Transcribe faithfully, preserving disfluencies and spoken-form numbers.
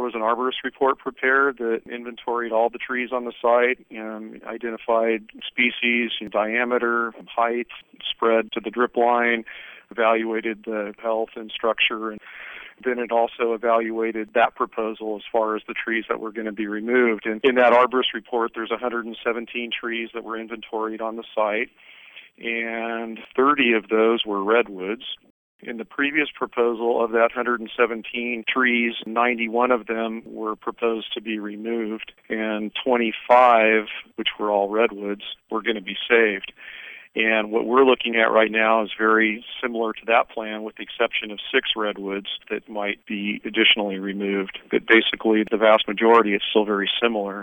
was an arborist report prepared that inventoried all the trees on the site and identified species, diameter, height, spread to the drip line, evaluated the health and structure, and then it also evaluated that proposal as far as the trees that were going to be removed. And in that arborist report, there's one hundred seventeen trees that were inventoried on the site, and thirty of those were redwoods. In the previous proposal of that one hundred seventeen trees, ninety-one of them were proposed to be removed, and twenty-five, which were all redwoods, were going to be saved. And what we're looking at right now is very similar to that plan, with the exception of six redwoods that might be additionally removed. But basically, the vast majority is still very similar.